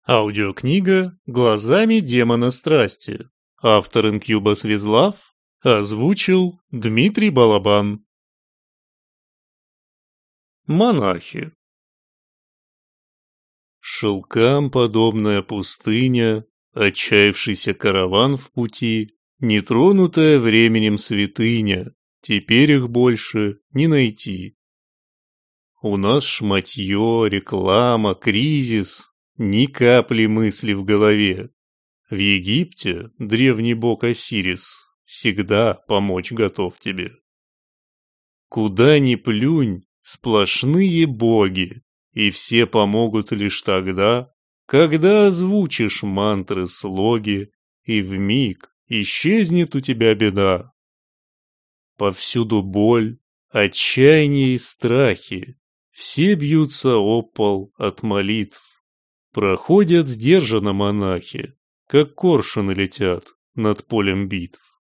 Аудиокнига «Глазами демона страсти». Автор Инкьюбас Визлав. Озвучил Дмитрий Балабан. Монахи. Шелкам подобная пустыня, отчаявшийся караван в пути, нетронутая временем святыня, теперь их больше не найти. У нас шматье, реклама, кризис. Ни капли мысли в голове. В Египте древний бог Осирис всегда помочь готов тебе. Куда ни плюнь, сплошные боги, и все помогут лишь тогда, когда озвучишь мантры слоги, и вмиг исчезнет у тебя беда. Повсюду боль, отчаяние и страхи, все бьются об пол от молитв. Проходят сдержанно монахи, как коршуны летят над полем битв.